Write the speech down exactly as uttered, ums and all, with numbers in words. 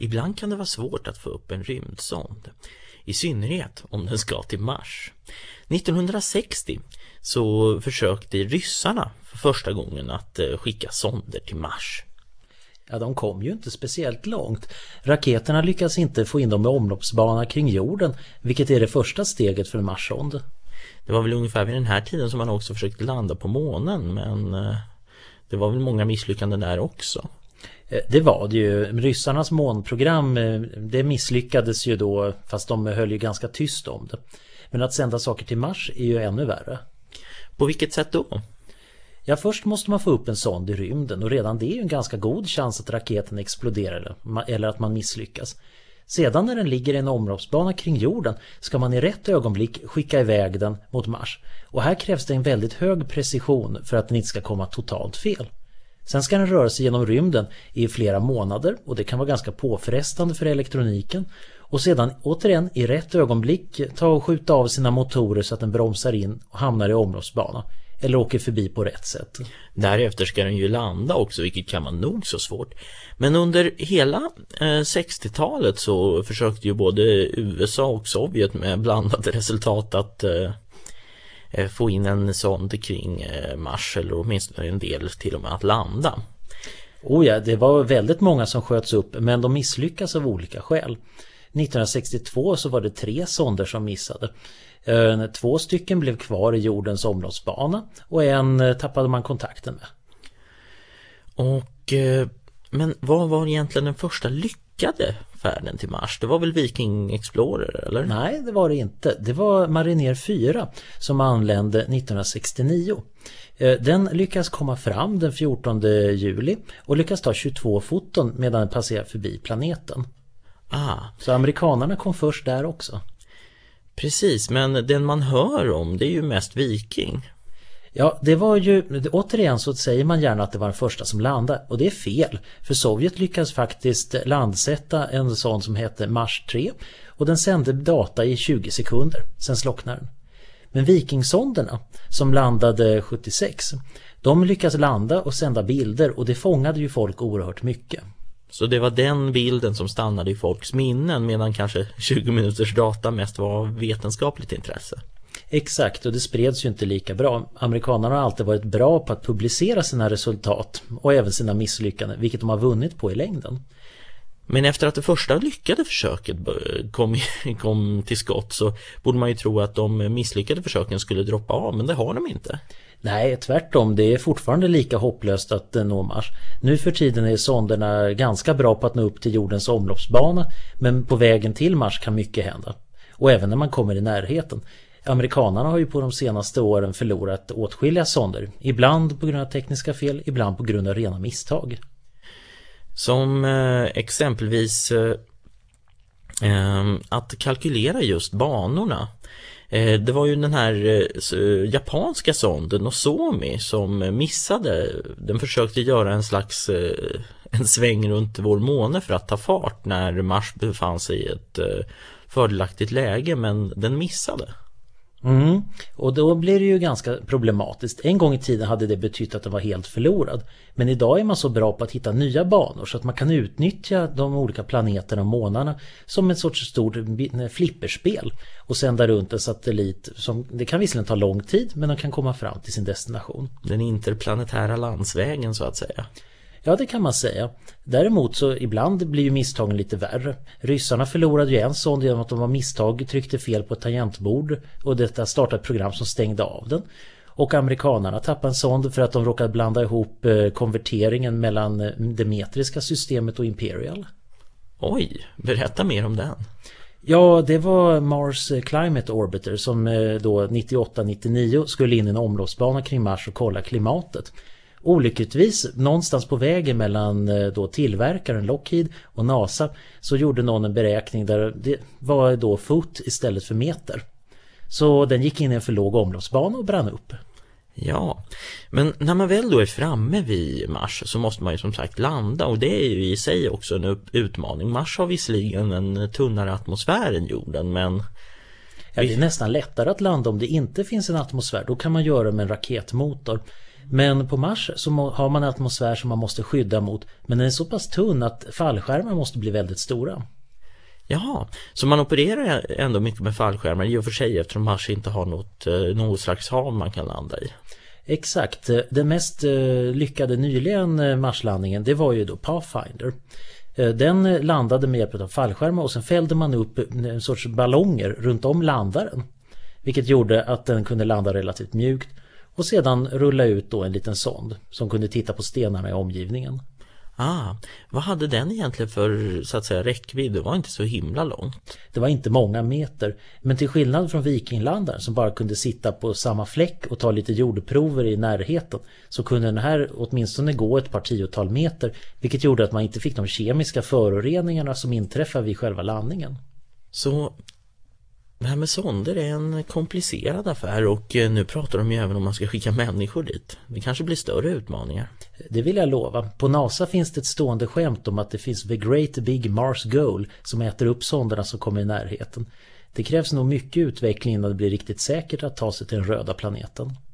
Ibland kan det vara svårt att få upp en rymdsond, i synnerhet om den ska till Mars. nittonhundrasextio så försökte ryssarna för första gången att skicka sonder till Mars. Ja, de kom ju inte speciellt långt. Raketerna lyckas inte få in dem i omloppsbana kring jorden, vilket är det första steget för en Marssond. Det var väl ungefär vid den här tiden som man också försökte landa på månen, men det var väl många misslyckanden där också. Det var det ju. Ryssarnas månprogram, det misslyckades ju då, fast de höll ju ganska tyst om det. Men att sända saker till Mars är ju ännu värre. På vilket sätt då? Ja, först måste man få upp en sond i rymden och redan det är ju en ganska god chans att raketen exploderar eller att man misslyckas. Sedan när den ligger i en omloppsbana kring jorden ska man i rätt ögonblick skicka iväg den mot Mars. Och här krävs det en väldigt hög precision för att den inte ska komma totalt fel. Sen ska den röra sig genom rymden i flera månader och det kan vara ganska påfrestande för elektroniken. Och sedan återigen i rätt ögonblick ta och skjuta av sina motorer så att den bromsar in och hamnar i omloppsbana. Eller åker förbi på rätt sätt. Därefter ska den ju landa också, vilket kan vara nog så svårt. Men under hela eh, sextiotalet så försökte ju både U S A och Sovjet med blandade resultat att eh, få in en sond kring eh, Mars, eller åtminstone en del till och med att landa. Oh ja, det var väldigt många som sköts upp, men de misslyckas av olika skäl. nittonhundrasextiotvå så var det tre sonder som missade. Två stycken blev kvar i jordens omloppsbana och en tappade man kontakten med. Och, men vad var egentligen den första lyckade färden till Mars? Det var väl Viking Explorer, eller? Nej, det var det inte. Det var Mariner fyra som anlände nittonhundrasextionio. Den lyckas komma fram den fjortonde juli och lyckas ta tjugotvå foton medan den passerar förbi planeten. Ah. Så amerikanerna kom först där också. Precis, men den man hör om, det är ju mest Viking. Ja, det var ju, återigen så säger man gärna att det var den första som landade, och det är fel. För Sovjet lyckades faktiskt landsätta en sån som hette Mars tre och den sände data i tjugo sekunder, sen slocknade den. Men Vikingsonderna som landade sjuttiosex, de lyckades landa och sända bilder och det fångade ju folk oerhört mycket. Så det var den bilden som stannade i folks minnen, medan kanske tjugo minuters data mest var vetenskapligt intresse. Exakt, och det spreds ju inte lika bra. Amerikanerna har alltid varit bra på att publicera sina resultat och även sina misslyckanden, vilket de har vunnit på i längden. Men efter att det första lyckade försöket kom, kom till skott så borde man ju tro att de misslyckade försöken skulle droppa av, men det har de inte. Nej, tvärtom. Det är fortfarande lika hopplöst att nå Mars. Nu för tiden är sonderna ganska bra på att nå upp till jordens omloppsbana, men på vägen till Mars kan mycket hända. Och även när man kommer i närheten. Amerikanerna har ju på de senaste åren förlorat åtskilliga sonder. Ibland på grund av tekniska fel, ibland på grund av rena misstag. Som eh, exempelvis eh, att kalkylera just banorna. Eh, det var ju den här eh, japanska sonden Nozomi som missade. Den försökte göra en slags eh, en sväng runt vår måne för att ta fart när Mars befann sig i ett eh, fördelaktigt läge, men den missade. Mm. Och då blir det ju ganska problematiskt. En gång i tiden hade det betytt att den var helt förlorad. Men idag är man så bra på att hitta nya banor så att man kan utnyttja de olika planeterna och månarna som ett sorts stort flipperspel och sända runt en satellit som, det kan visserligen ta lång tid, men den kan komma fram till sin destination. Den interplanetära landsvägen så att säga. Ja, det kan man säga. Däremot så ibland blir ju misstagen lite värre. Ryssarna förlorade ju en sån genom att de var misstag tryckte fel på ett tangentbord och detta startade ett program som stängde av den. Och amerikanerna tappade en sån för att de råkade blanda ihop konverteringen mellan det metriska systemet och Imperial. Oj, berätta mer om den. Ja, det var Mars Climate Orbiter som då nittioåtta nittionio skulle in i en omloppsbana kring Mars och kolla klimatet. Olyckligtvis, någonstans på vägen mellan då tillverkaren Lockheed och NASA så gjorde någon en beräkning där det var då fot istället för meter. Så den gick in i en för låg omloppsbana och brann upp. Ja, men när man väl då är framme vid Mars så måste man ju som sagt landa, och det är ju i sig också en utmaning. Mars har visserligen en tunnare atmosfär än jorden, men... Ja, det är nästan lättare att landa om det inte finns en atmosfär. Då kan man göra med en raketmotor. Men på Mars så må, har man en atmosfär som man måste skydda mot, men den är så pass tunn att fallskärmar måste bli väldigt stora. Jaha, så man opererar ändå mycket med fallskärmar i och för sig eftersom Mars inte har något, något slags hav man kan landa i. Exakt, den mest lyckade nyligen Marslandningen det var ju då Pathfinder. Den landade med hjälp av fallskärmar och sen fällde man upp en sorts ballonger runt om landaren. Vilket gjorde att den kunde landa relativt mjukt och sedan rulla ut då en liten sond som kunde titta på stenarna i omgivningen. Ah, vad hade den egentligen för så att säga räckvidd? Det var inte så himla långt. Det var inte många meter, men till skillnad från vikinglandaren som bara kunde sitta på samma fläck och ta lite jordprover i närheten så kunde den här åtminstone gå ett par tiotal meter, vilket gjorde att man inte fick de kemiska föroreningarna som inträffar vid själva landningen. Så det här med sonder är en komplicerad affär och nu pratar de ju även om man ska skicka människor dit. Det kanske blir större utmaningar. Det vill jag lova. På NASA finns det ett stående skämt om att det finns The Great Big Mars Goal som äter upp sonderna som kommer i närheten. Det krävs nog mycket utveckling innan det blir riktigt säkert att ta sig till den röda planeten.